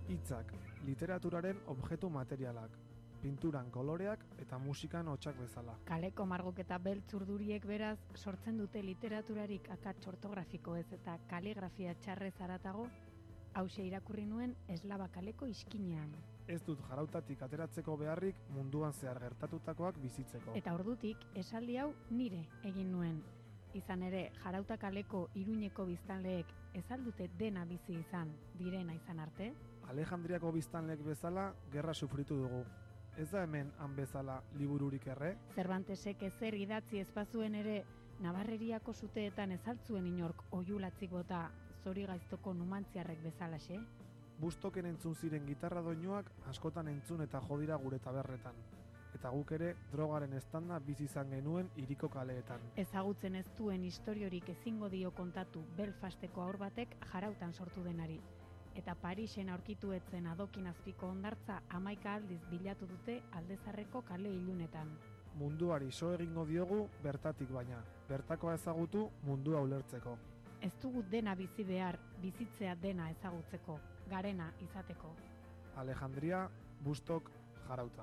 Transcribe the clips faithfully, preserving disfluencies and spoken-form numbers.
Hitzak, literaturaren objektu materialak, pinturan koloreak eta musikan hotsak bezala. Kaleko margoketa beltz urduriek beraz sortzen dute literaturarik akats ortografiko ez eta kaligrafia txarrez haratago, hauxe irakurri nuen Eslaba kaleko iskinean. Ez dut jarautatik ateratzeko beharrik munduan zehar gertatutakoak bizitzeko. Eta ordutik esaldi hau nire egin nuen. Izan ere, Jarauta kaleko Iruñeko biztanleek ez aldute dena bizi izan, direna izan arte? Alejandriako biztanleek bezala gerra sufritu dugu. Ez da hemen han bezala libururik erre? Cervantesek ezer idatzi espazuen ere, Nabarreriako suteetan ezaltzuen inork oiulatzik bota zori gaiztoko numantziarrek bezalaxe? Bustoken entzun ziren gitarra doinuak askotan entzun eta jodira gure taberretan. Eta guk ere drogaren estanda bizi izan genuen hiriko kaleetan. Ezagutzen ez duen istoriorik ezingo dio kontatu Belfasteko haur batek Jarautan sortu denari. Eta Parisen aurkitu etzen adokin azpiko hondartza hamaika aldiz bilatu dute Aldezarreko kale ilunetan. Munduari so egingo diogu bertatik baina, bertakoa ezagutu mundua ulertzeko. Ez dugu dena bizi behar, bizitzea dena ezagutzeko, garena izateko. Alejandria, Bustok, Jarauta.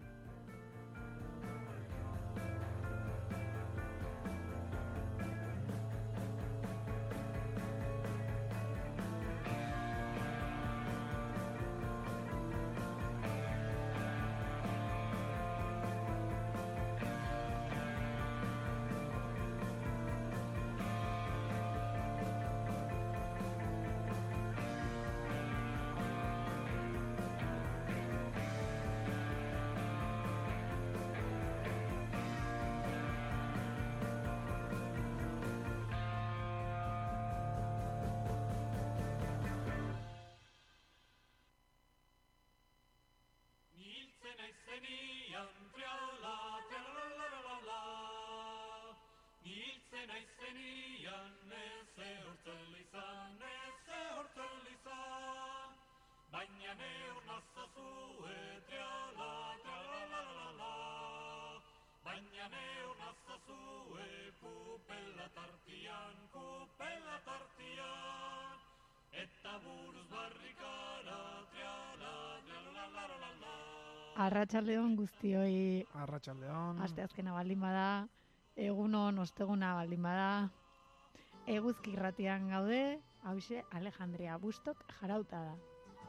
Arratsaldeon guztioi. Arratsaldeon. Asteazkena baldin bada, egunon osteguna baldin bada, Eguzki irratian gaude, hauxe Alejandria Bustok Jarauta da.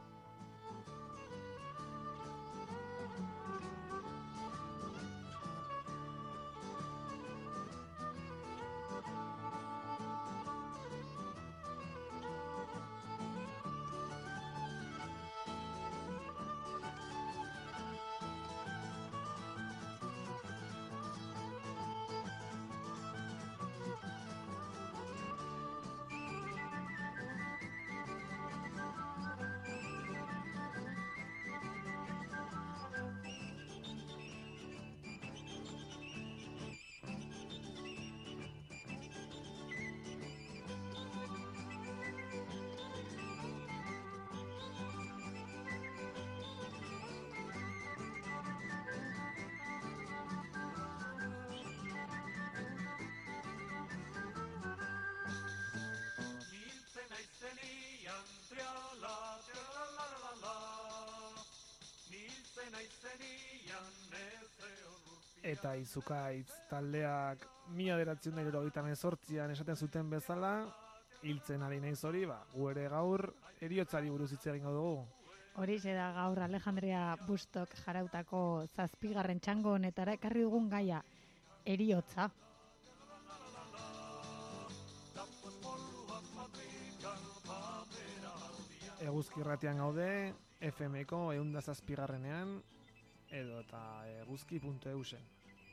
Eta Izukaitz taldeak mila bederatziehun eta hirurogeita hemezortzian esaten zuten bezala, hiltzen ari naiz hori, ba, gu ere gaur heriotzari buruz hitz egingo dugu. Horixe da gaur Alejandria Bustok Jarautako zazpigarren txango honetara ekarri dugun gaia, heriotza. Eguzki irratian gaude, F M-ko ehun eta zazpigarrenean, edo eta eguzki puntu e u zen.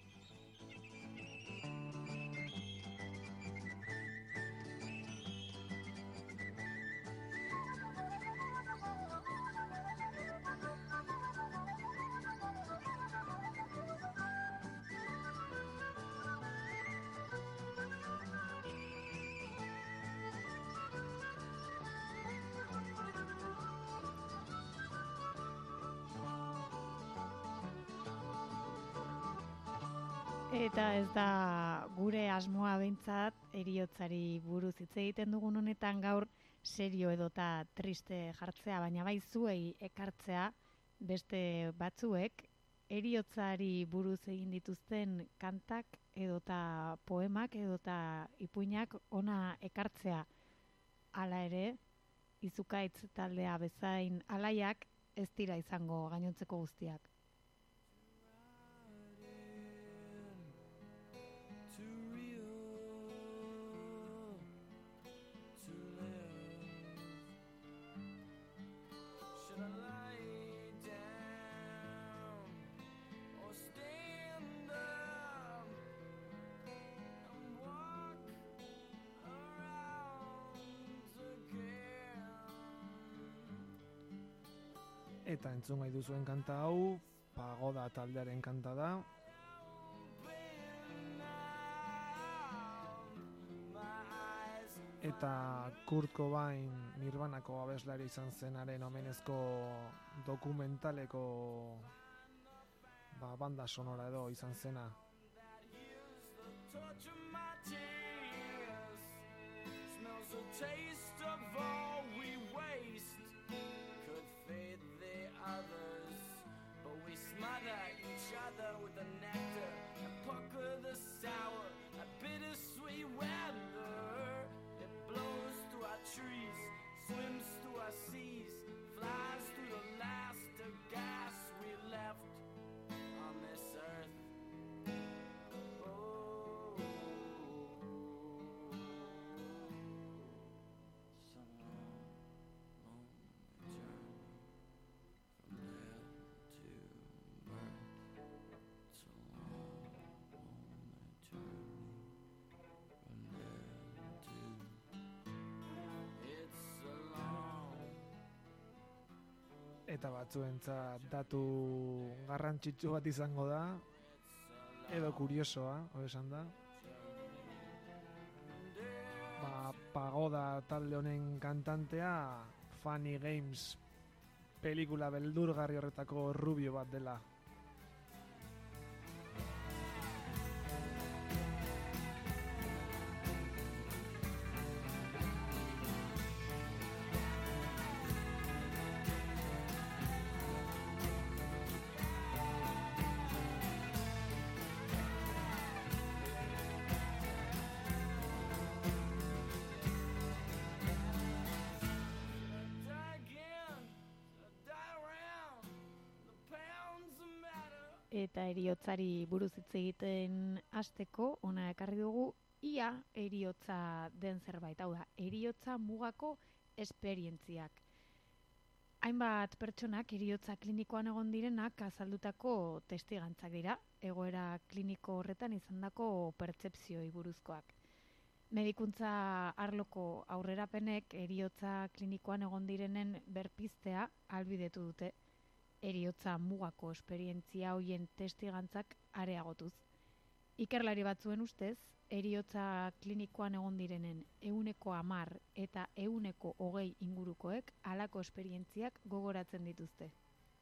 Eta ez da gure asmoa behintzat heriotzari buruz hitz egiten dugun honetan gaur serio edota triste jartzea, baina bai zuei ekartzea beste batzuek heriotzari buruz egin dituzten kantak edota poemak edota ipuinak ona ekartzea. Hala ere, Izukaitz taldea bezain alaiak ez dira izango gainontzeko guztiak. Eta entzun gai duzuen kanta hau, Pagoda taldearen kanta da. Eta Kurt Cobain Nirvanako abeslari izan zenaren omenezko dokumentaleko ba, banda sonora edo izan zena. Eta batzuentzat datu garrantzitsu bat izango da, edo kuriosoa, hori esan da. Ba, Pagoda talde honen kantantea Funny Games pelikula beldurgarri horretako rubio bat dela. Eta heriotzari buruz hitz egiten hasteko ona ekarri dugu ia heriotza den zerbait, hau da, heriotza mugako esperientziak. Hainbat pertsonak heriotza klinikoan egon direnak azaldutako testigantzak dira, egoera kliniko horretan izandako pertzepzioi buruzkoak. Medikuntza arloko aurrerapenek heriotza klinikoan egon direnen berpiztea ahalbidetu dute, heriotza mugako esperientzia hoien testigantzak areagotuz. Ikerlari batzuen ustez, heriotza klinikoan egon direnen ehuneko hamar eta ehuneko hogei ingurukoek halako esperientziak gogoratzen dituzte.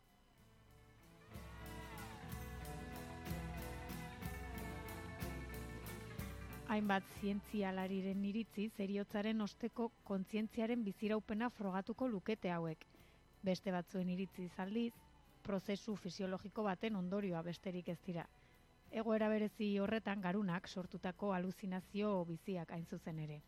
Hainbat zientzialariren iritziz, heriotzaren osteko kontzientziaren biziraupena frogatuko lukete hauek. Beste batzuen iritziz aldiz, prozesu fisiologiko baten ondorioa besterik ez dira. Egoera berezi horretan garunak sortutako aluzinazio biziak hain zuzen ere.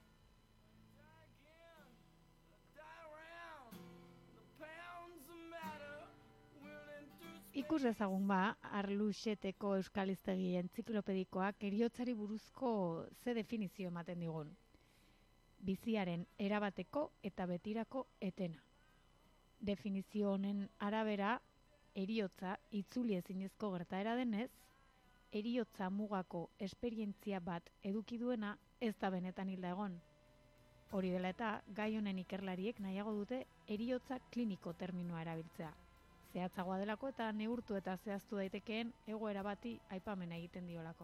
Ikus dezagun ba, Arluxeteko Euskal Hiztegi entziklopedikoak heriotzari buruzko ze definizio ematen digun. Biziaren erabateko eta betirako etena. Definizio honen arabera, heriotza itzuli ezinezko gertaera denez, heriotza mugako esperientzia bat eduki duena ez da benetan hilda egon. Hori dela eta, gai honen ikerlariek nahiago dute heriotza kliniko terminoa erabiltzea. Zehatzagoa delako eta neurtu eta zehaztu daitekeen egoera bati aipamena egiten diolako.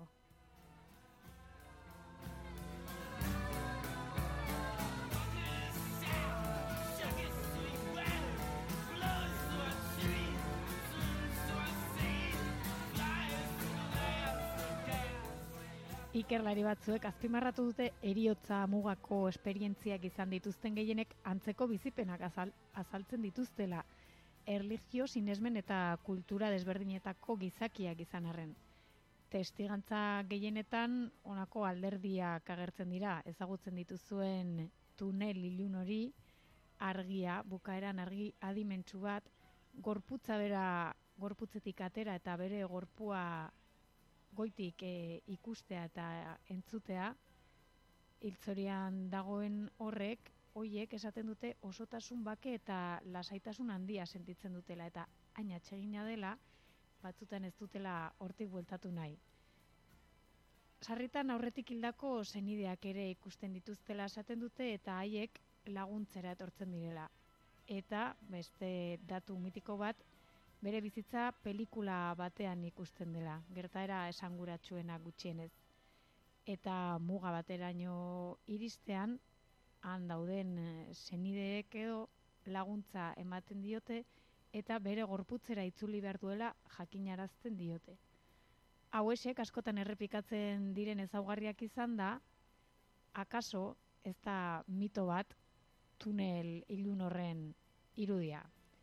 Ikerlari batzuek azpimarratu dute eriotza mugako esperientziak izan dituzten gehienek antzeko bizipenak azal, azaltzen dituztela, erlijio, sinesmen eta kultura desberdinetako gizakiak izan arren. Testigantza gehienetan honako alderdiak agertzen dira, ezagutzen dituzuen tunel ilun hori, argia, bukaeran argi adimentsu bat, gorputza bera gorputzetik atera eta bere gorpua goitik e, ikustea eta entzutea, hiltzorian dagoen horrek, hoiek esaten dute osotasun bake eta lasaitasun handia sentitzen dutela eta hain atsegina dela, batzutan ez dutela hortik bueltatu nahi. Sarritan aurretik hildako senideak ere ikusten dituztela esaten dute eta haiek laguntzera etortzen direla. Eta beste datu mitiko bat, bere bizitza pelikula batean ikusten dela, gertaera esanguratsuena gutxienez. Eta muga bateraino iristean, han dauden senideek edo laguntza ematen diote eta bere gorputzera itzuli behar duela jakinarazten diote. Hauesek askotan errepikatzen diren ezaugarriak izan da, akaso ez da mito bat tunel ilun horren irudia.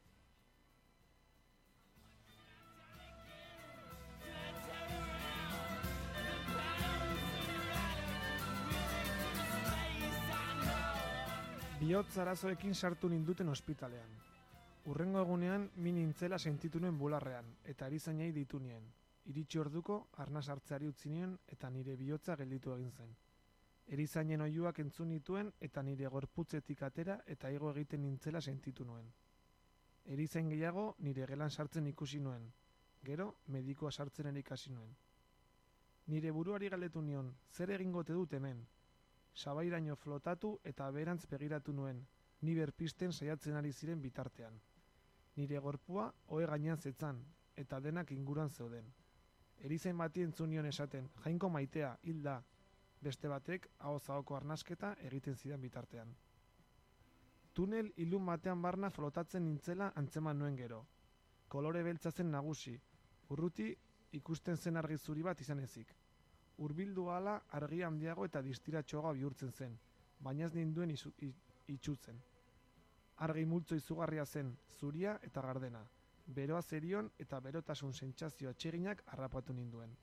Bihotz arazoekin sartu ninduten ospitalean. Urrengo egunean min nintzela sentitu nuen bularrean, eta erizainei ditu nien. Iritsi orduko, arnas hartzeari utzi nien eta nire bihotza gelditu egin zen. Erizainen oihuak entzun nituen eta nire gorputzetik atera eta igo egiten nintzela sentitu nuen. Erizain gehiago nire gelan sartzen ikusi nuen, gero medikoa sartzen ere ikasi nuen. Nire buruari galdetu nion, zer egingote dut hemen? Sabairaino flotatu eta beherantz begiratu nuen, ni berpisten saiatzen ari ziren bitartean. Nire gorpua ohe gainean zetzan, eta denak inguruan zeuden. Erizain bati entzun nion esaten, Jainko maitea, hilda, beste batek ahoz-ahoko arnasketa egiten zidan bitartean. Tunel ilun batean barna flotatzen nintzela antzeman nuen gero. Kolore beltza zen nagusi, urruti ikusten zen argi zuri bat izan ezik. Hurbildu ahala argi handiago eta distiratxoago bihurtzen zen, baina ez ninduen izu, itxutzen. Argi multzo izugarria zen, zuria eta gardena, beroa zerion eta berotasun sentsazio atseginak harrapatu ninduen.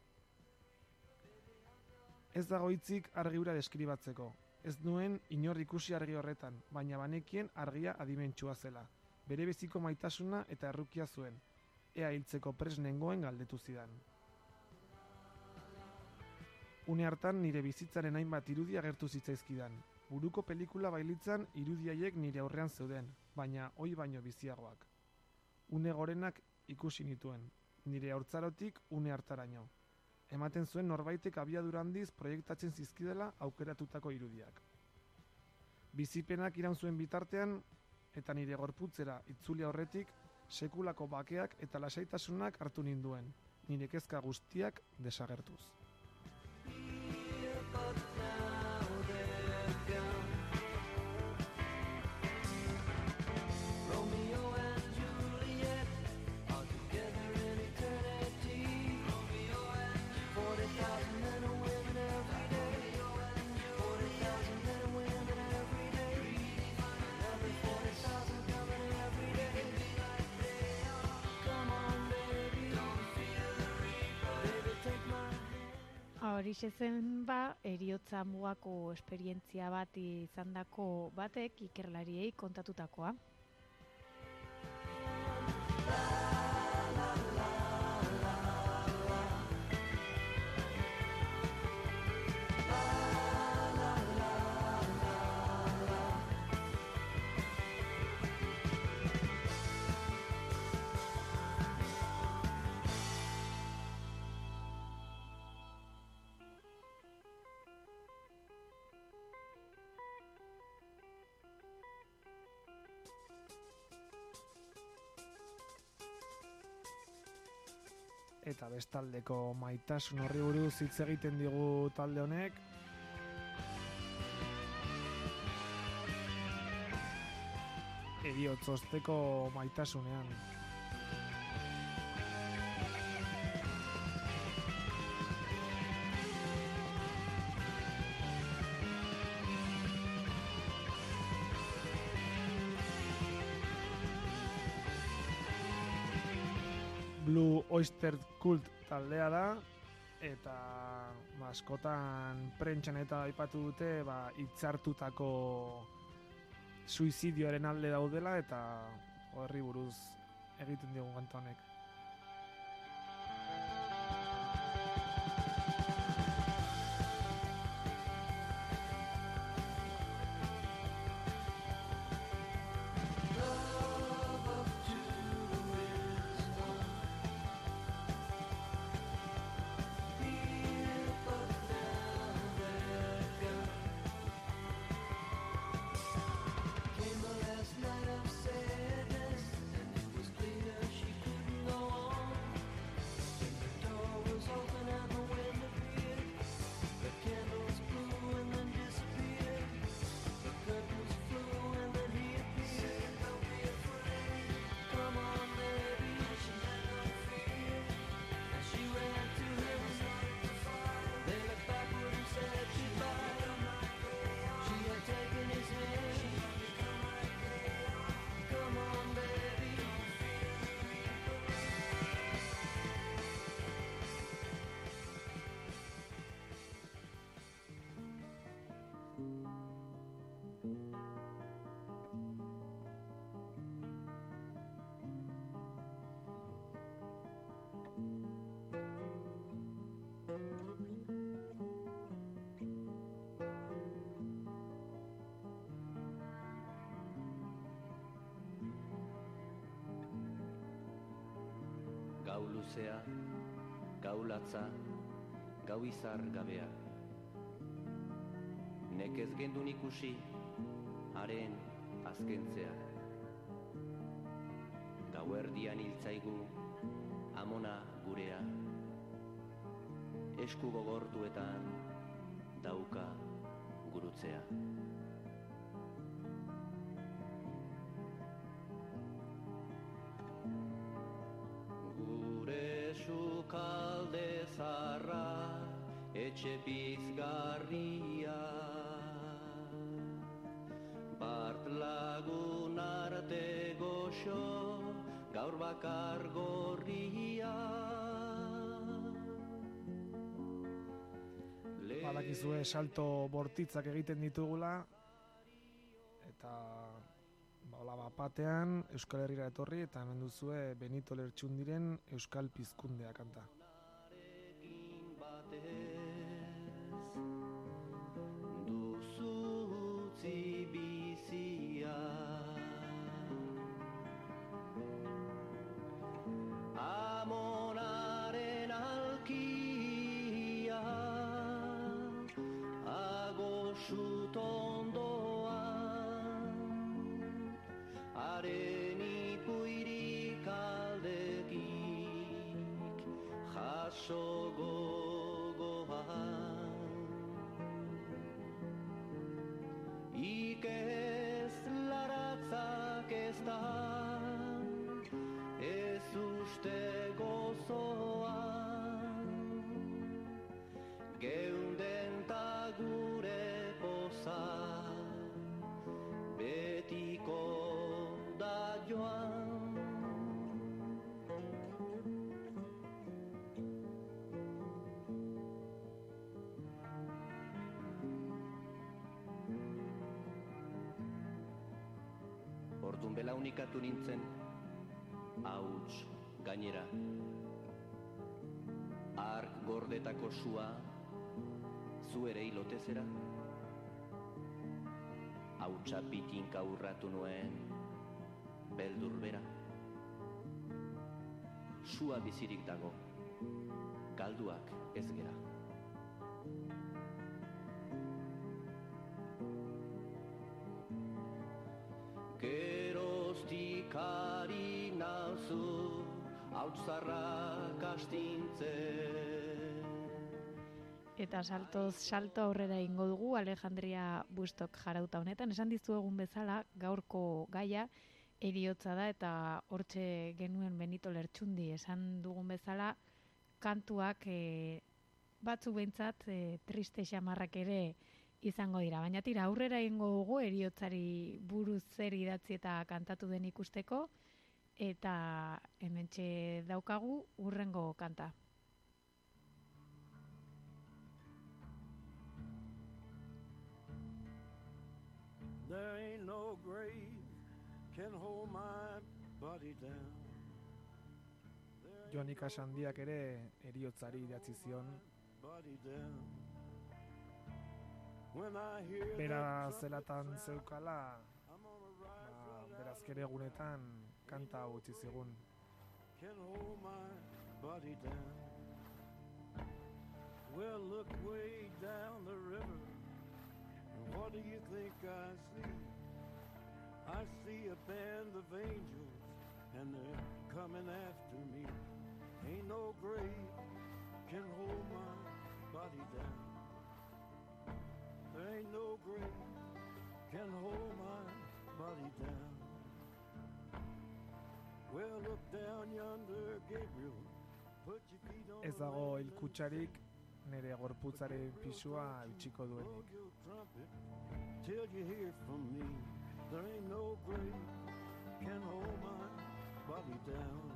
Ez dago hitzik argi hura deskribatzeko, ez nuen inor ikusi argi horretan, baina banekien argia adimentsua zela, bere beziko maitasuna eta errukia zuen, ea hiltzeko prest nengoen galdetu zidan. Une hartan nire bizitzaren hainbat irudi agertu zitzaizkidan. Buruko pelikula bailitzan irudiaiek nire aurrean zeuden, baina hoi baino biziagoak. Une gorenak ikusi nituen, nire haurtzarotik une hartaraino. Ematen zuen norbaitek abiadura handiz proiektatzen zizkidela aukeratutako irudiak. Bizipenak iraun zuen bitartean eta nire gorputzera itzuli aurretik sekulako bakeak eta lasaitasunak hartu ninduen, nire kezka guztiak desagertuz. Horixe zen ba, eriotza mugako esperientzia bat izandako batek ikerlariei kontatutakoa. Eta bestaldeko maitasun horri buruz hitz egiten digu talde honek. Heriotz osteko maitasunean. Blue Oyster Cult taldea da, eta ba, askotan prentxan eta aipatu dute ba, hitzartutako suizidioaren alde daudela, eta horri buruz egiten diogun kanta honek. Gau luzea, gau latza, gau izar gabea. Nekez gendun ikusi, haren azkentzea. Gau erdian hiltzaigu, amona gurea. Esku gogortuetan, dauka gurutzea. Sukalde zarra, etxe pizgarria, bart lagun arte goxo, gaur bakar gorria. Badakizue salto bortitzak egiten ditugula, eta hola bapatean Euskal Herrira etorri eta hemen duzue Benito Lertxundiren Euskal Pizkundea kanta. Duzu utzi bizia, amonaren alkia, agosut ondoan, haren ipuirik aldekik jaso gogoan. Ikez laratzak ez da, ez uste gozoan, geunden ta gure poza, betiko da joan. Ordun belaunikatu nintzen, hauts gainera. Ark gordetako sua, zu ere hilotezera. Hautsa pitinka urratu nuen, beldur bera. Sua bizirik dago, galduak ez gera. Geroztik ari nauzu, hautzarrak astintzen. Eta saltoz salto aurrera ingo dugu Alejandria Bustok jarauta honetan. Esan dizuegun bezala, gaurko gaia heriotza da, eta hortxe genuen Benito Lertxundi esan dugun bezala, kantuak e, batzu behintzat e, triste xamarrak ere izango dira. Baina tira, aurrera ingo dugu heriotzari buruz zer idatzi eta kantatu den ikusteko, Eta hementxe daukagu hurrengo kanta. There ain't no grave can hold my body down. Jonika Sandiak ere heriotzari idatzi zion. Bera zelatan zeukala, ba, berazkere egunetan kanta hau utzi zigun. Well, look way down the river, and what do you think I see? I see a band of angels, and they're coming after me. Ain't no grave can hold my body down. There ain't no grave can hold my body down. Well, look down yonder, Gabriel. Put your feet on. Ez dago hilkutxarik nire gorputzaren pisua utziko duenik. Till you hear from me. There ain't no grave can hold my body down.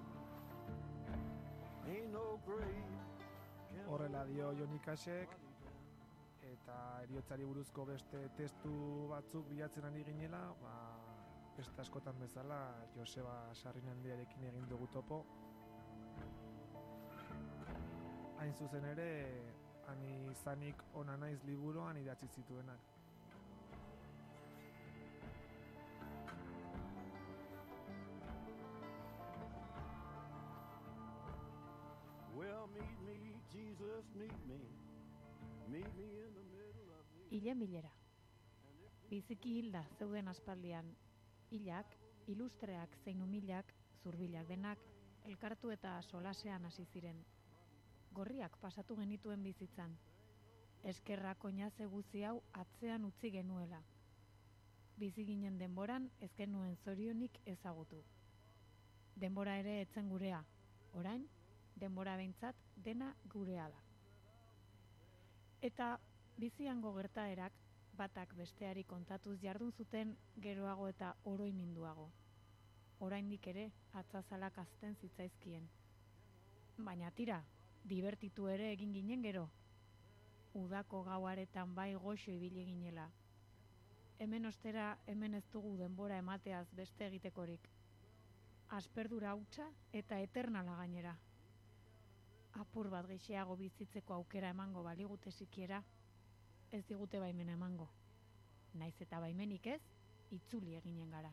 Ain't no grave can. Horrela dio Jonikasek, eta heriotzari buruzko beste testu batzuk bilatzen ari ginela, ba, beste askotan bezala Joseba Sarrinandiarekin egin dugu topo. Hain zuzen ere, ani izanik ona naiz liburuan idatzi zituenak. Well, meet me, Jesus, meet me. Meet me in the middle of the. Ile milera. Biziki hilda zeuden aspaldian, hilak, ilustreak zein umilak, zurbilak denak, elkartu eta solasean hasi ziren. Gorriak pasatu genituen bizitzan. Eskerrak oinaze guzi hau atzean utzi genuela. Bizi ginen denboran ez genuen zorionik ezagutu. Denbora ere etzen gurea, orain, denbora behintzat dena gurea da. Eta biziango gertaerak batak besteari kontatuz jardun zuten geroago eta oroiminduago. Oraindik ere atzazalak azten zitzaizkien. Baina tira, dibertitu ere egin ginen gero. Udako gauaretan bai goxo ibili ginela. Hemen ostera hemen ez dugu denbora emateaz beste egitekorik. Asperdura hutsa eta eternala gainera. Apur bat gehixeago bizitzeko aukera emango baligute sikiera, ez digute baimena emango. Naiz eta baimenik ez, itzuli eginen gara.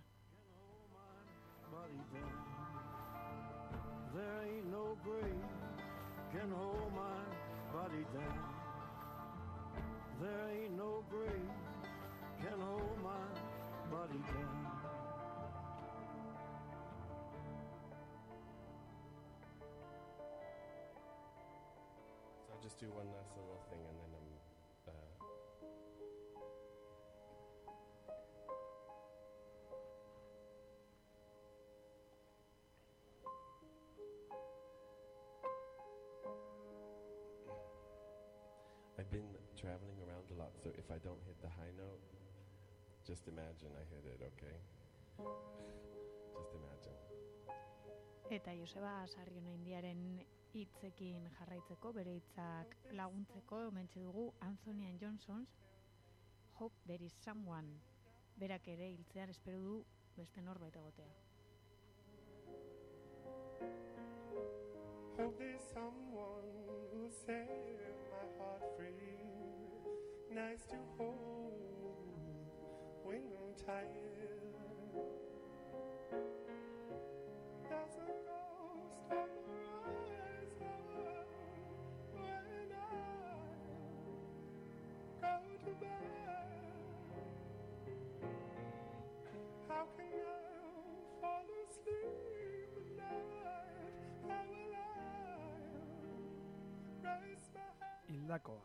There ain't no grave can hold my body down. There ain't no grave can hold my body down. So I'll just do one last little thing and then I'm uh, I've been traveling around a lot, so if I don't hit the high note, just imagine I hit it, okay? Just imagine. Eta Joseba Sarrionandiaren hitzekin jarraitzeko, bere hitzak laguntzeko, hementxe dugu Anthony and Johnson's Hope There Is Someone. Berak ere hiltzean espero du beste norbait egotea. Hope there's someone who'll set my heart free. Nice to hold when I'm tired. There's a ghost on the horizon when I go to bed. How can I fall asleep at night? How will I raise my head? Hildakoa.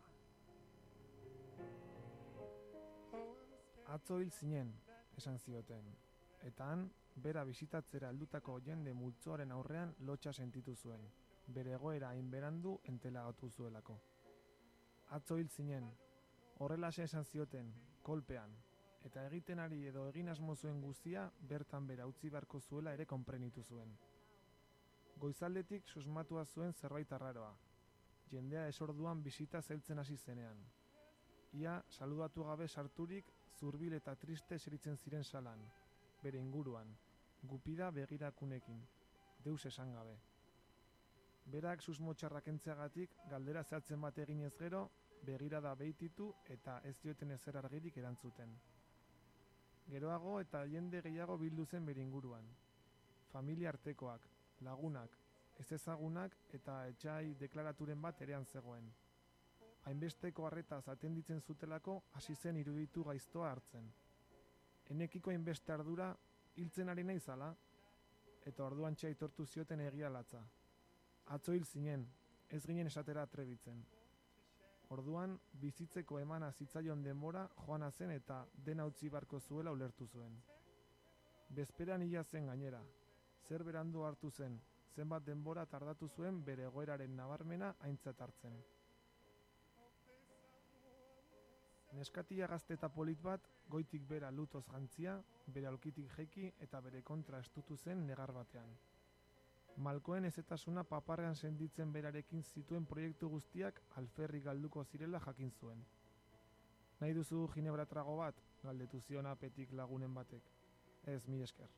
Oh, I'm scared. Atzo hil zinen, esan zioten. Eta han, bera bisitatzera heldutako jende multzoaren aurrean lotxa sentitu zuen. Bere egoera hain berandu entelagatu zuelako. Atzo hil zinen, horrelaxe esan zioten, kolpean, eta egiten ari edo egin asmo zuen guztia bertan bera utzi beharko zuela ere konprenitu zuen. Goizaldetik susmatua zuen zerbait arraroa. Jendea esorduan bisita zeltzen hasi zenean. Ia saludatu gabe sarturik zurbil eta triste eseritzen ziren salan, bere inguruan, gupida begirakunekin, deus esan gabe. Berak susmo txarrak entzeagatik galdera zehatzen bat eginez gero, begirada behititu eta ez dioten ezer argirik erantzuten. Geroago eta jende gehiago bildu zen bere inguruan. Familia artekoak, lagunak, ez ezagunak eta etxai deklaraturen bat erean zegoen. Hainbesteko harretaz atenditzen zutelako hasi zen iruditu gaiztoa hartzen. Enekiko hainbeste ardura hiltzen ari naizala, eta orduan txai aitortu zioten egia latza. Atzo hil zinen, ez ginen esatera atrebitzen. Orduan, bizitzeko emana zitzaion denbora joana zen eta dena utzi barko zuela ulertu zuen. Bezperan hila zen gainera, zer berandu hartu zen, zenbat denbora tardatu zuen bere egoeraren nabarmena aintzat hartzen. Neskatia gazte eta polit bat, goitik bera lutoz jantzia, bere aulkitik jeiki eta bere kontra estutu zen negar batean. Malkoen ezetasuna paparrean senditzen berarekin zituen proiektu guztiak alferrik galduko zirela jakin zuen. Nahi duzu ginebra trago bat? Galdetu zion apetik lagunen batek. Ez, mi esker.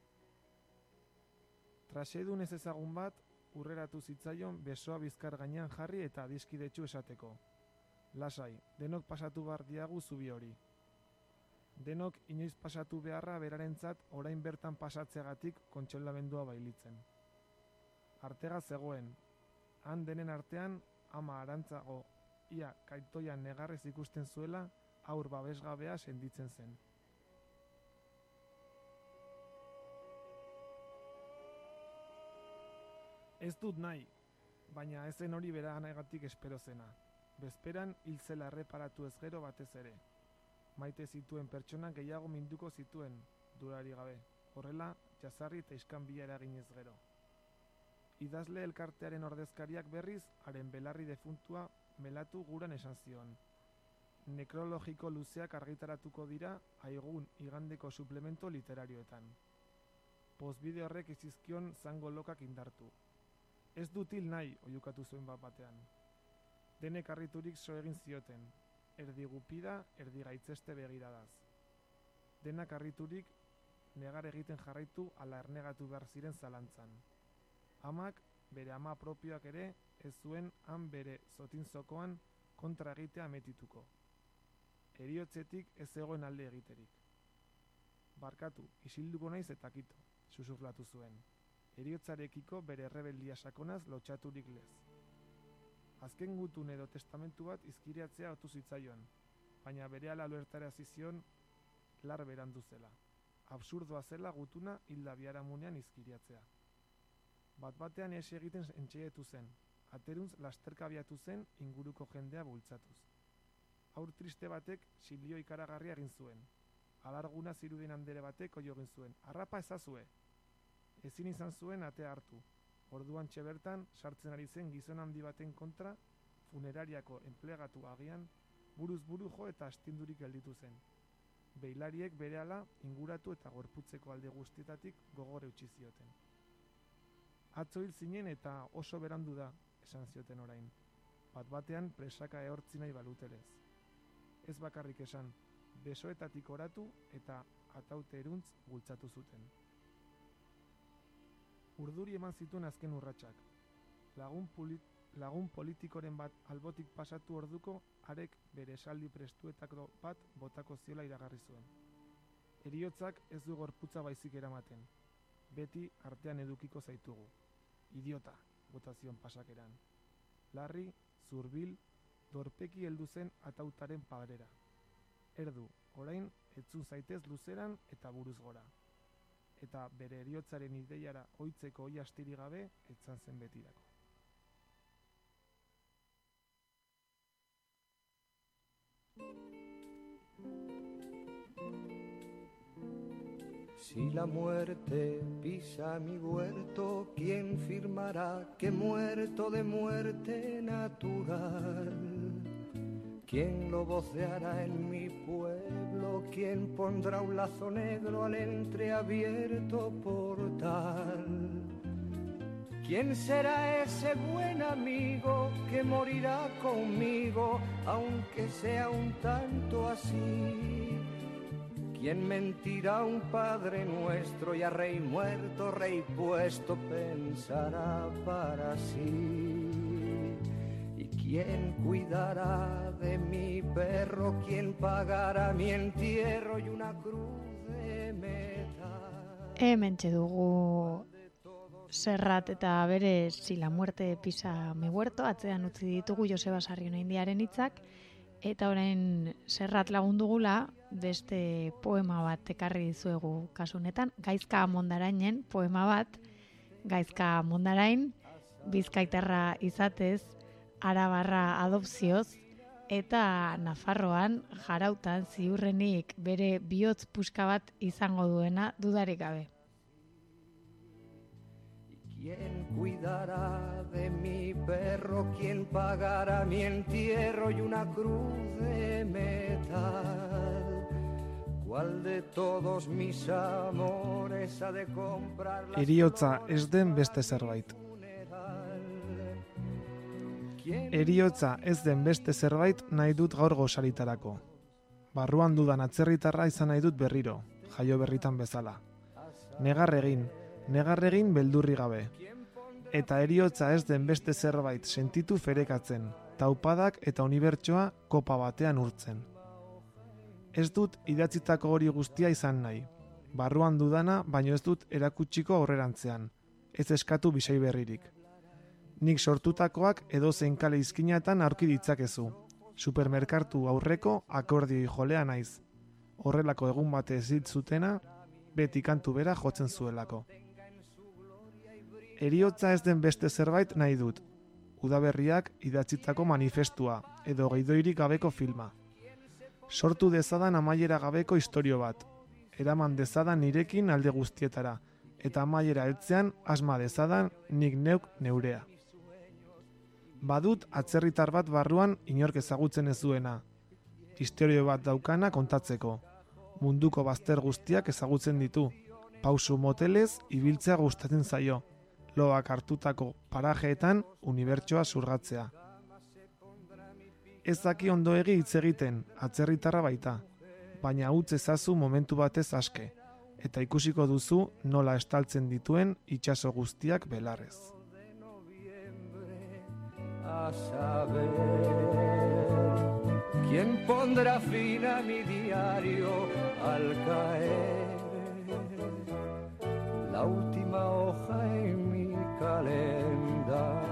Trasedun ez ezagun bat, urreratu zitzaion besoa bizkar gainean jarri eta adiskidetsu esateko. Lasai, denok pasatu behar diagu zubi hori. Denok inoiz pasatu beharra berarentzat orain bertan pasatzeagatik kontselamendua bailitzen. Artega zegoen, han denen artean ama arantzago ia kaitoian negarrez ikusten zuela aur babesgabea senditzen zen. Ez dut nahi, baina ez zen hori bera nahigatik espero zena. Bezperan hil zela erreparatu ez gero batez ere. Maite zituen pertsonak gehiago minduko zituen, durari gabe. Horrela, jazarri eta iskanbila eraginez gero. Idazle elkartearen ordezkariak berriz, haren belarri defuntua melatu guran esan zion. Nekrologiko luzeak argitaratuko dira aigun igandeko suplemento literarioetan. Postbide horrek izizkion zango lokak indartu. Ez dut hil nahi, oiukatu zuen bat batean. Denek harriturik so egin zioten, erdi gupida, erdi gaitzeste begiradaz. Denak harriturik negar egiten jarraitu ala ernegatu behar ziren zalantzan. Amak, bere ama propioak ere, ez zuen han bere zotintzokoan kontra egitea ametituko. Heriotzetik ez zegoen alde egiterik. Barkatu, isilduko naiz eta kito, susuflatu zuen. Heriotzarekiko bere rebeldia sakonaz lotxaturik lez. Azken gutun edo testamentu bat izkiriatzea otu zitzaion, baina berehala luertarazi zion lar berandu zela. Absurdoa zela gutuna hilda biharamunean izkiriatzea. Bat batean ez egiten entxeietu zen, ateruntz lasterka abiatu zen inguruko jendea bultzatuz. Haur triste batek silio ikaragarria egin zuen. Alarguna zirudien handere batek oio egin zuen. Arrapa ezazue! Ezin izan zuen atea hartu. Orduan bertan sartzen ari zen gizon handi baten kontra, funerariako enplegatu agian, buruz buru jo eta astindurik gelditu zen. Beilariek berehala inguratu eta gorputzeko alde guztietatik gogor eutsi zioten. Atzo hil zinen eta oso berandu da, esan zioten orain. Bat batean presaka ehortzi nahi balutelez. Ez bakarrik esan, besoetatik oratu eta ataute eruntz bultzatu zuten. Urduri eman zituen azken urratsak. Lagun, polit, lagun politikoren bat albotik pasatu orduko, arek bere esaldi prestuetako bat botako ziola iragarri zuen. Heriotzak ez du gorputza baizik eramaten. Beti artean edukiko zaitugu. Idiota, botazion pasakeran. Larri, zurbil, dorpeki heldu zen atautaren pagrera. Erdu, orain, etzun zaitez luzeran eta buruz gora. Eta bere heriotzaren ideiara ohitzeko ohi astiri gabe etzan zen betirako. Si la muerte pisa mi huerto, ¿quién firmará que muerto de muerte natural? ¿Quién lo voceará en mi pueblo? ¿Quién pondrá un lazo negro al entreabierto portal? ¿Quién será ese buen amigo que morirá conmigo, aunque sea un tanto así? ¿Quién mentirá a un Padre Nuestro y a Rey muerto, Rey puesto pensará para sí? ¿Y quién cuidará de mi perro? ¿Quién pagará mi entierro y una cruz de metal? Hementxe dugu Serrat eta bere Si la muerte pisa mi huerto, atzean utzi ditugu Joseba Sarriona Indiaren hitzak, eta orain Serrat lagundugula beste poema bat ekarri dizuegu kasunetan, Gaizka Mondarainen poema bat. Gaizka Mondarain, Bizkaitarra izatez, Arabarra adopzioz, eta Nafarroan jarautan ziurrenik bere bihotz puska bat izango duena dudarik gabe. ¿Quién cuidará de mi perro? ¿Quién pagará mi entierro y una cruz de metal? ¿Cuál de todos mis amores ha de comprar las Heriotza ez den beste zerbait. Heriotza ez den beste zerbait nahi dut gaur gosaritarako. Barruan dudan atzerritarra izan nahi dut berriro, jaio berritan bezala. Negar egin, negar egin beldurri gabe. Eta heriotza ez den beste zerbait sentitu ferekatzen, taupadak eta unibertsoa kopa batean urtzen. Ez dut idatzitako hori guztia izan nahi. Barruan dudana, baino ez dut erakutsiko aurrerantzean. Ez eskatu bisai berririk. Nik sortutakoak edozein kale izkinatan aurki ditzakezu. Supermerkatu aurreko akordioi jolea naiz. Horrelako egun bate ez ditzutena, beti kantu bera jotzen zuelako. Heriotza ez den beste zerbait nahi dut. Udaberriak idatzitako manifestua, edo gidoirik gabeko filma. Sortu dezadan amaiera gabeko istorio bat. Eraman dezadan nirekin alde guztietara, eta amaiera heltzean asma dezadan nik neuk neurea. Badut atzerritar bat barruan inork ezagutzen ez duena. Istorio bat daukana kontatzeko. Munduko bazter guztiak ezagutzen ditu. Pausu motelez ibiltzea gustatzen zaio. Loak hartutako parajeetan unibertsoa zurgatzea. Ez daki ondoegi hitz egiten, atzerritarra baita, baina utz ezazu momentu batez aske, eta ikusiko duzu nola estaltzen dituen itsaso guztiak belarrez. A saber, ¿quién pondrá fin a mi diario al caer la última hoja en mi calendario?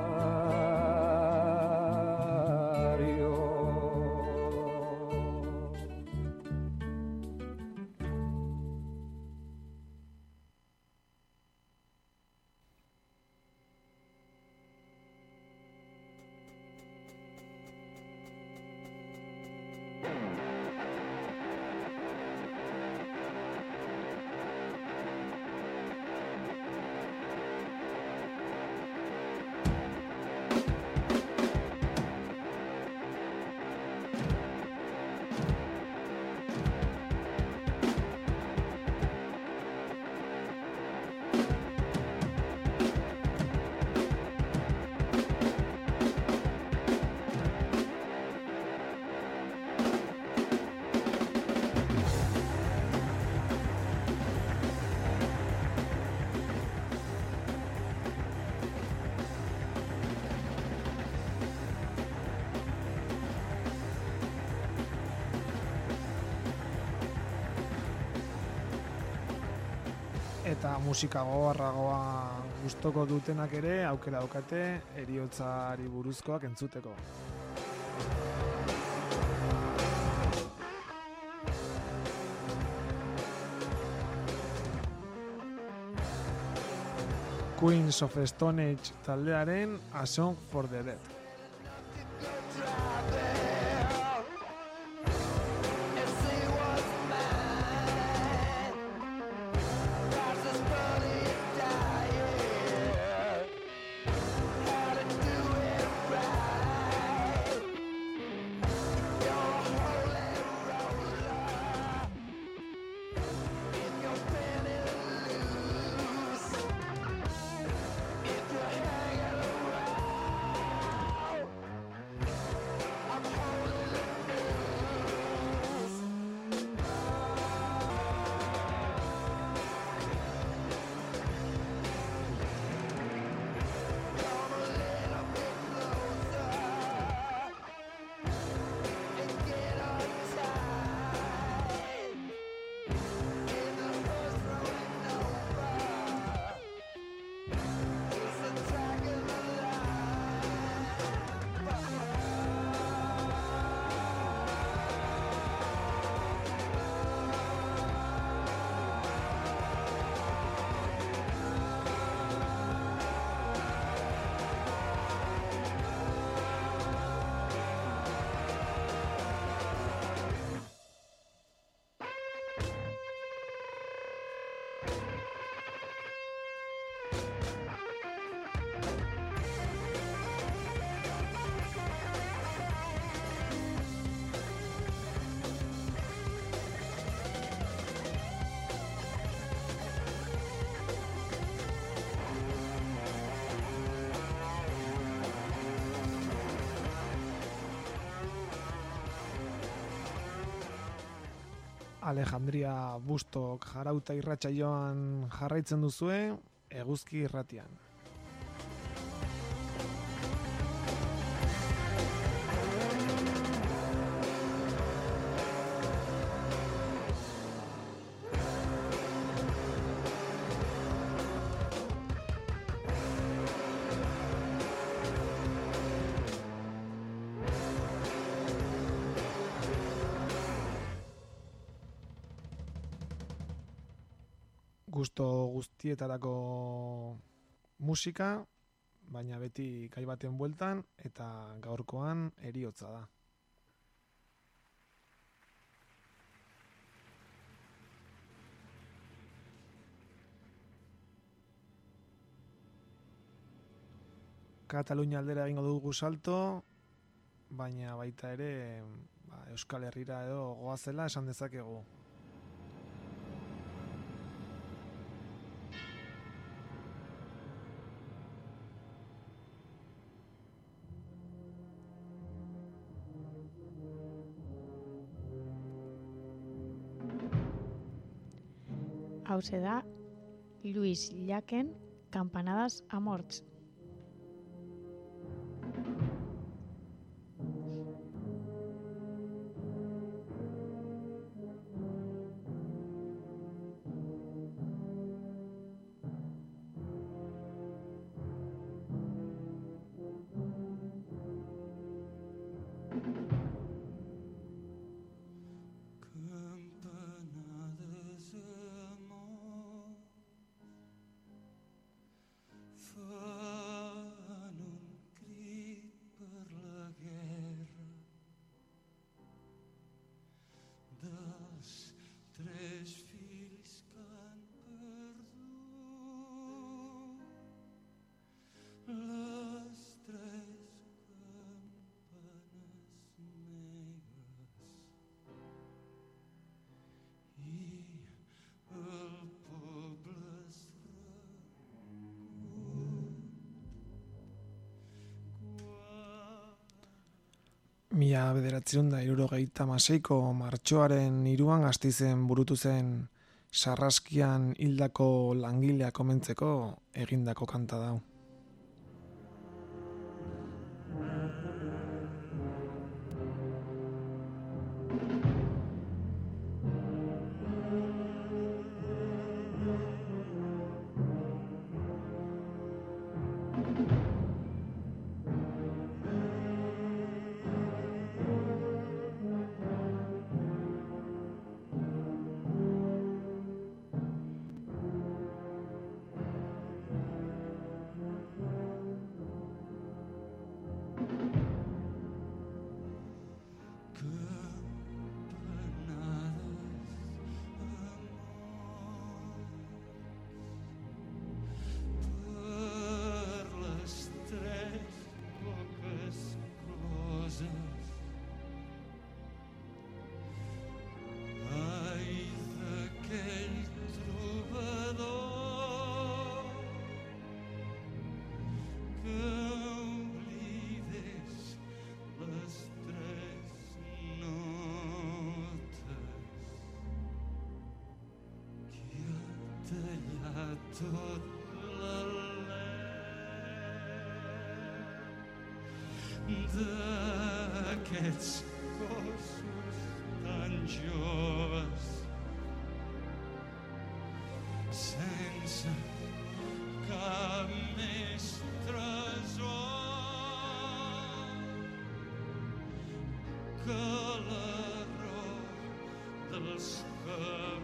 Eta musika gogorragoa gustoko dutenak ere aukera daukate heriotzari buruzkoak entzuteko. Queens of Stone Age taldearen A Song for the Dead. Alejandria Bustok jarauta irratsaioan jarraitzen duzue, Eguzki Irratian. Gusto guztietarako musika, baina beti gai baten bueltan, eta gaurkoan heriotza da. Katalunia aldera egingo dugu salto, baina baita ere ba, Euskal Herrira edo goazela esan dezakegu. Hauze da, Luis Llaken, Campanadas Amorts. Mila bederatziehun eta hirurogeita hamaseiko martxoaren hiruan Gasteizen burutu zen sarraskian hildako langileak omentzeko egindako kanta da. D'aquests cossos tan joves sense cap més tresor que l'error dels que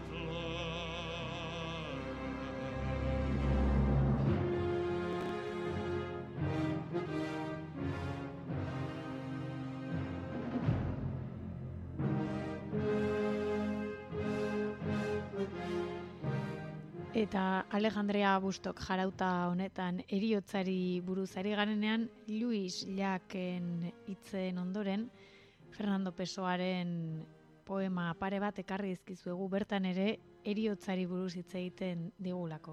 Eta Alejandria Bustok jarauta honetan heriotzari buruz ari garenean, Luis Llaken hitzen ondoren, Fernando Pessoaren poema pare bat ekarri dizkizuegu, bertan ere heriotzari buruz hitz egiten digulako.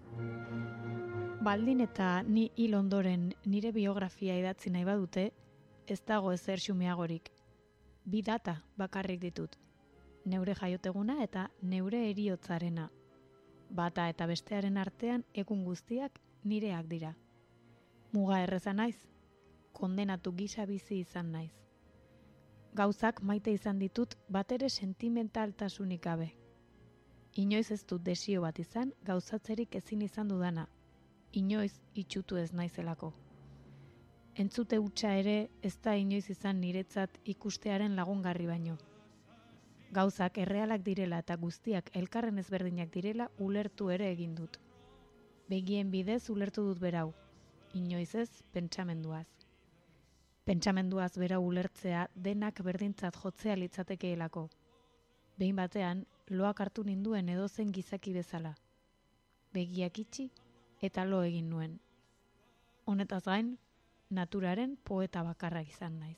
Baldin eta ni hil ondoren nire biografia idatzi nahi badute, ez dago ezer xumeagorik. Bi data bakarrik ditut. Neure jaioteguna eta neure heriotzarena. Bata eta bestearen artean egun guztiak nireak dira. Muga erreza naiz, kondenatu gisa bizi izan naiz. Gauzak maite izan ditut batere sentimentaltasunik gabe. Inoiz ez dut desio bat izan gauzatzerik ezin izan dudana. Inoiz itxutu ez naizelako. Entzute hutsa ere ez da inoiz izan niretzat ikustearen lagungarri baino. Gauzak errealak direla eta guztiak elkarren ezberdinak direla ulertu ere egin dut. Begien bidez ulertu dut berau, inoiz ez pentsamenduaz. Pentsamenduaz berau ulertzea denak berdintzat jotzea litzatekeelako. Behin batean, loak hartu ninduen edozen gizaki bezala. Begiak itxi eta lo egin nuen. Honetaz gain, naturaren poeta bakarra izan naiz.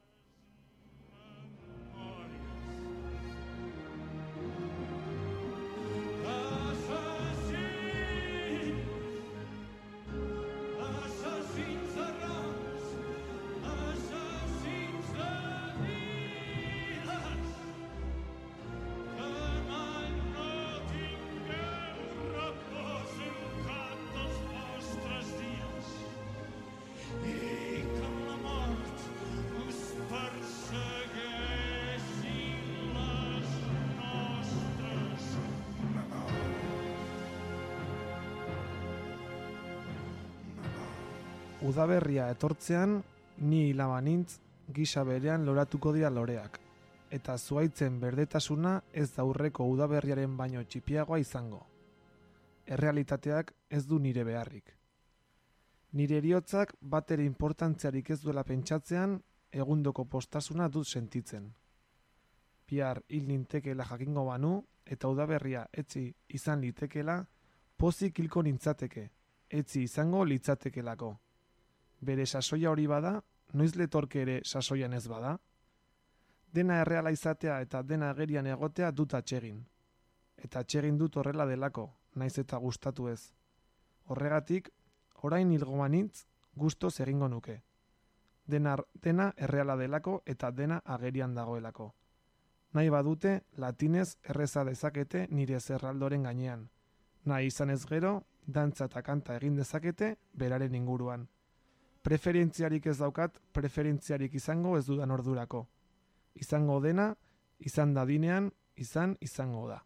Udaberria etortzean, ni hilabanintz gisa berean loratuko dira loreak, eta zuaitzen berdetasuna ez da aurreko udaberriaren baino txipiagoa izango. Errealitateak ez du nire beharrik. Nire heriotzak batere importantziarik ez duela pentsatzean, egundoko postasuna dut sentitzen. Bihar hil nintekela jakingo banu, eta udaberria etzi izan litekela, pozik hilko nintzateke, etzi izango litzatekelako. Bere sasoia hori bada, noiz letorke ere sasoian ez bada? Dena erreala izatea eta dena agerian egotea dut atsegin. Eta atsegin dut horrela delako, naiz eta gustatu ez. Horregatik, orain hilgo banintz, gustoz egingo nuke. Dena, dena erreala delako eta dena agerian dagoelako. Nahi badute, latinez erreza dezakete nire zerraldoren gainean. Nahi izan ez gero, dantza eta kanta egin dezakete beraren inguruan. Preferentziarik ez daukat, preferentziarik izango ez dudan ordurako. Izango dena, izan dadinean, izan izango da.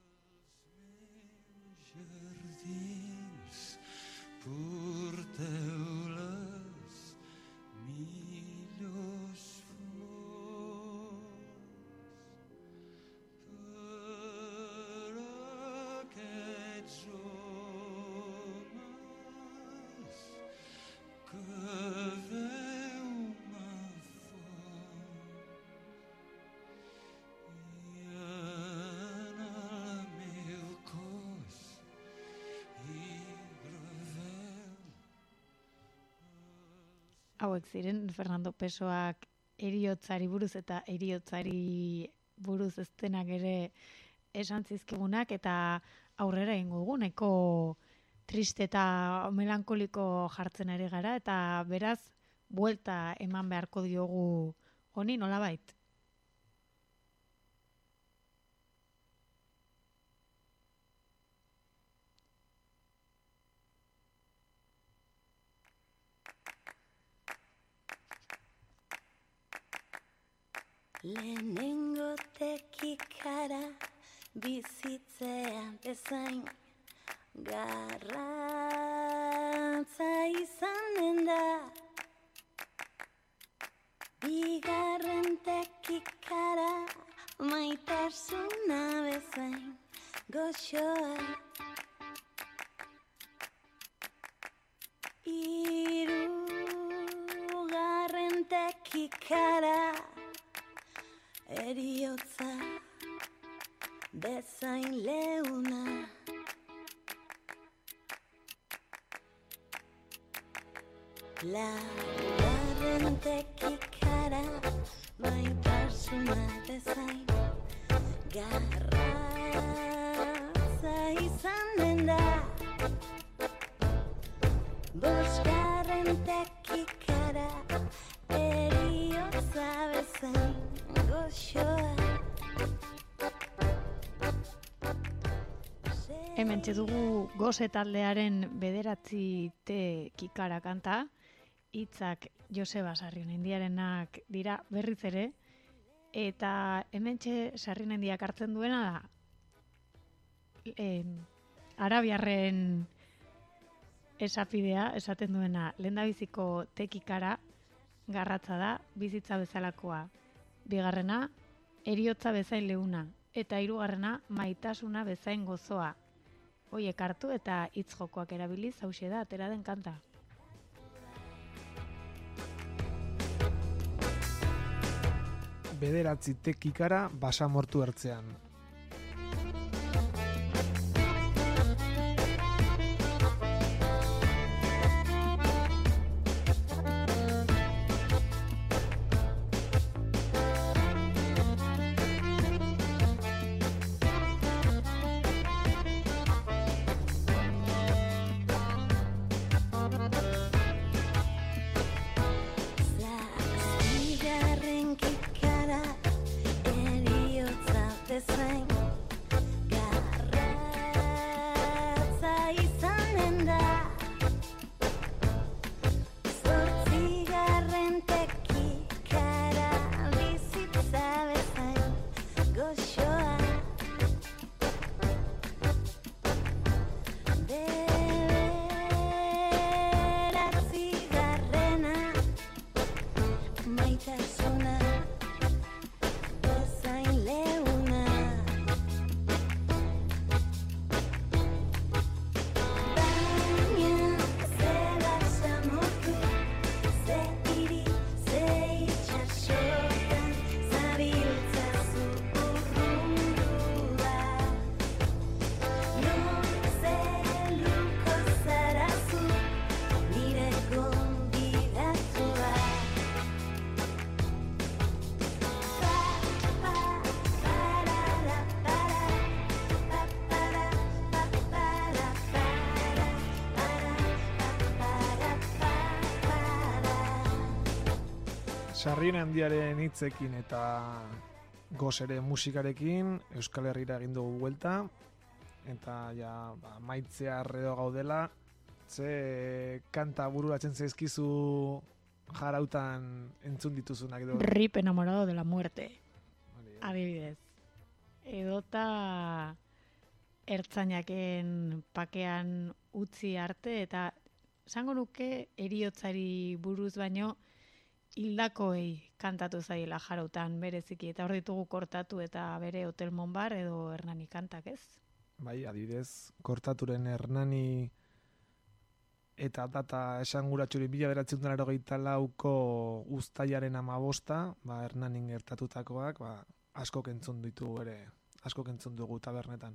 Hauek ziren Fernando Pessoak heriotzari buruz eta heriotzari buruz ez denak ere esan zizkigunak, eta aurrera egingo dugu, nahiko triste eta melankoliko jartzen ari gara, eta beraz buelta eman beharko diogu honi nolabait. Lehenengo tekikara bizitzea bezain garrantza izanen da. Bigarren tekikara maitasuna bezain goxoa. Hirugarren tekikara heriotza bezain leuna. Laugarren tekikara maitasuna bezain garratza izanen da. Bosgarren tekikara heriotza Hemen dugu Gose taldearen bederatzi te kikara kanta, hitzak Joseba Sarrionendiarenak dira berriz ere, eta hemen Sarrionendiak hartzen duena da, e, arabiarren esapidea, esaten duena, lehendabiziko te kikara garratza da, bizitza bezalakoa, bigarrena, heriotza bezain leuna, eta hirugarrena, maitasuna bezain gozoa. Hoiek hartu eta hitz jokoak erabiliz hauxe da atera den kanta. Bederatzi te kikara basamortu ertzean. Sarrionendiaren hitzekin eta Gosere musikarekin Euskal Herrira egin dugu buelta, eta ja, ba, maitzea arredo gaudela, ze kanta bururatzen zaizkizu jarautan entzun dituzunak edo. Rip enamorado de la muerte, adibidez. Edota ertzainaken pakean utzi arte, eta esango nuke heriotzari buruz baino hildakoei kantatu zaiela jarautan bereziki, eta hor ditugu Kortatu eta bere Hotel Monbar edo Hernani kantak, ez? Bai, adibidez, Kortaturen Hernani eta data esanguratxuri mila bederatziehun eta laurogeita lauko uztailaren hamabosta, ba, Hernanin gertatutakoak, ba, asko entzun ditugu ere, asko entzun dugu tabernetan.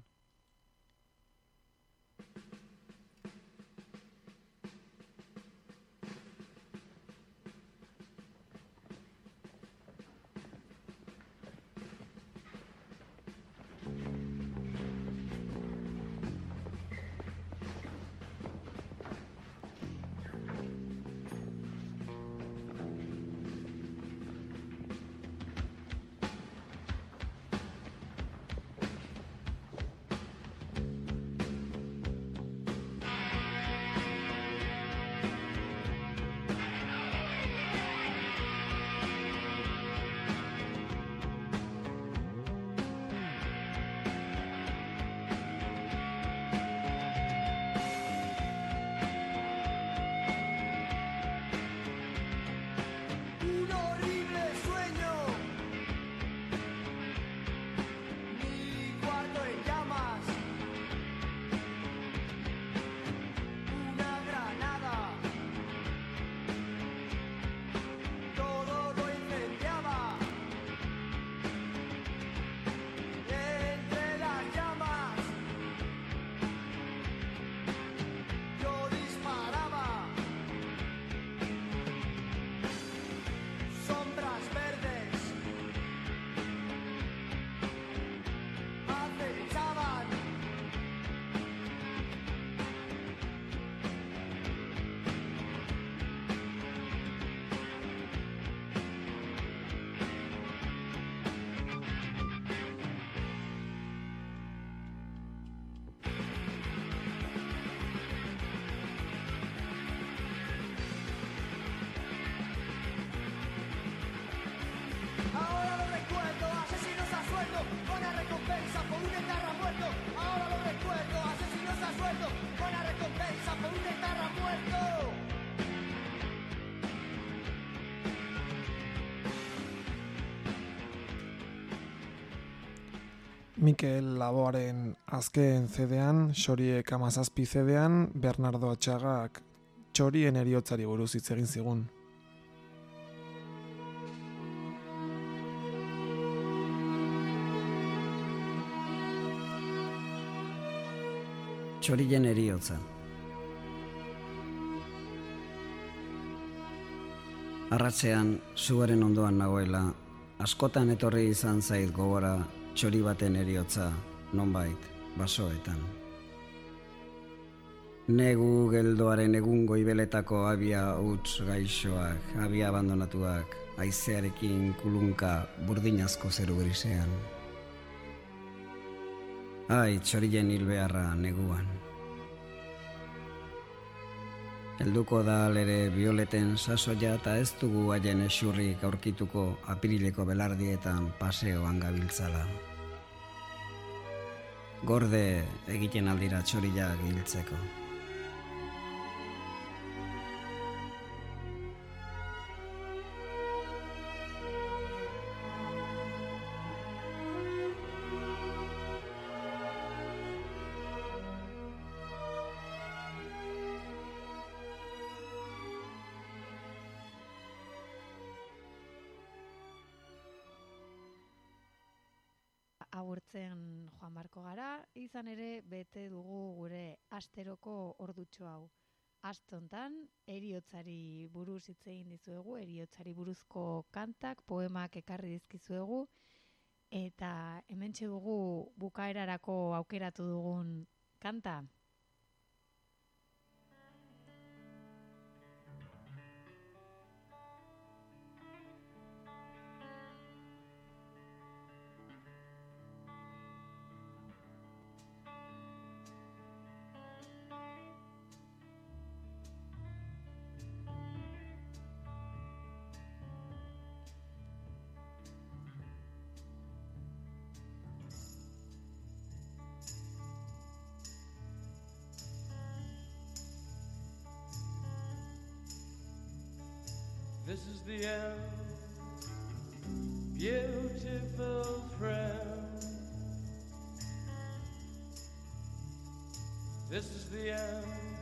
Mikel Laboaren azken zedean, Xoriek amazazpi zedean, Bernardo Atxagak txorien heriotzari buruz hitz egin zigun. Txorien heriotza. Arratsean, suaren ondoan nagoela, askotan etorri izan zait gogora txori baten heriotza, nonbait, basoetan. Negu geldoaren egun goibeletako abia huts gaixoak, abia abandonatuak, haizearekin kulunka burdinazko zeru grisean. Ai, txorien hilbeharra neguan. Helduko da alere bioleten sasoia eta ez dugu haien esurrik aurkituko apirileko belardietan paseoan gabiltzala. Gorde egiten aldira txoriak hiltzeko. Agurtzen joan barko gara, izan ere bete dugu gure asteroko ordutxo hau. Aste hontan heriotzari buruz hitz egin dizuegu, heriotzari buruzko kantak, poemak ekarri dizkizuegu, eta hementxe dugu bukaerarako aukeratu dugun kanta. This is the end, beautiful friend. This is the end,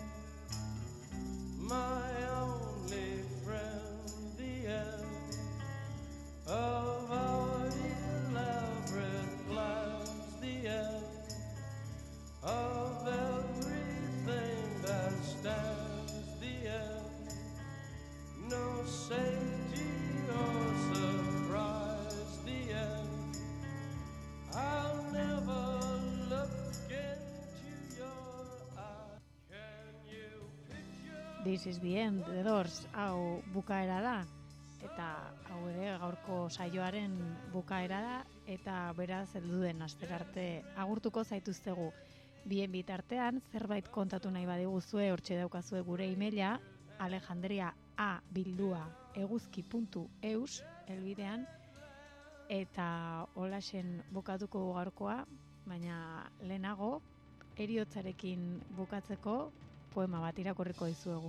my only friend. The end of our elaborate plans. The end of everything that stands. The end, no safety or surprise. The end, I'll never look into your eyes. Can you picture? This is the end, The Doors, hau bukaera da, eta hau ere gaurko saioaren bukaera da, eta beraz heldu den asterarte agurtuko zaituztegu. Bien bitartean, zerbait kontatu nahi badiguzue, hortxe daukazue gure emaila, alejandria a bildua eguzki puntu eus helbidean, eta holaxen bukatuko gaurkoa, baina lehenago heriotzarekin bukatzeko poema bat irakurriko dizuegu.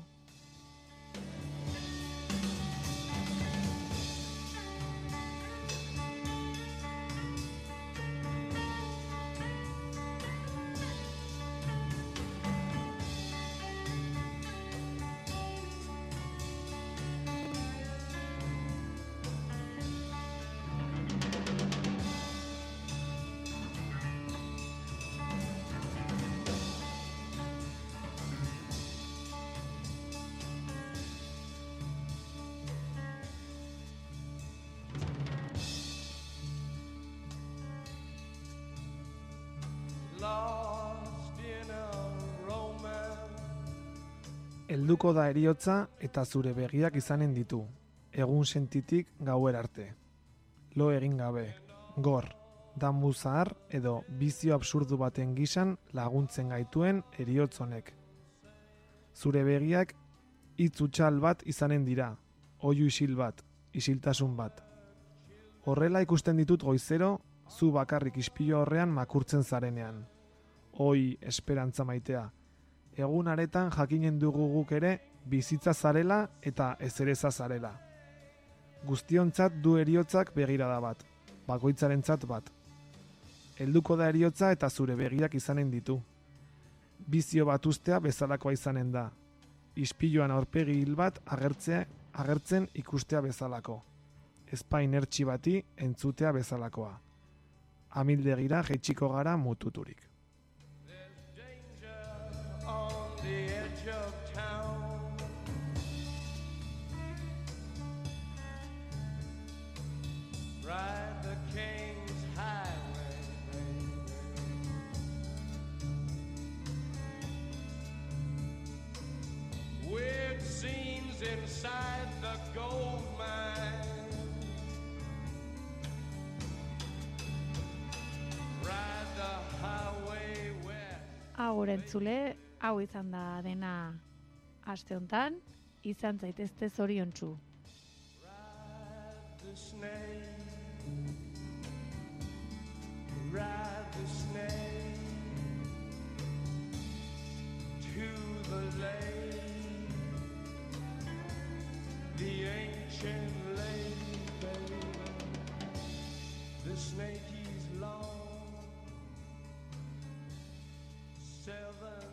Helduko da heriotza eta zure begiak izanen ditu, egun sentitik gauer arte. Lo egin gabe, gor, damu zahar edo bizio absurdu baten gisan laguntzen gaituen heriotz honek. Zure begiak hitz hutsal bat izanen dira, oihu isil bat, isiltasun bat. Horrela ikusten ditut goizero, zu bakarrik ispilu horrean makurtzen zarenean. Oi, esperantza maitea. Egun aretan jakinen dugu guk ere bizitza zarela eta ezereza zarela. Guztiontzat du heriotzak begirada bat, bakoitzarentzat bat. helduko da eriotza eta zure begiak izanen ditu. Bizio bat ustea bezalakoa izanen da. Ispiluan aurpegi hil bat agertzea, agertzen ikustea bezalako. Ezpain ertsi bati entzutea bezalakoa. Amildegira jaitsiko gara mututurik. Ride the King's Highway, baby. Weird scenes inside the gold mine. Ride the highway west. Hau entzule, hau izan da dena aste hontan, izan zaitezte zoriontsu. Ride the snake. Ride the snake to the lake, the ancient lake, baby. The snake is long, seven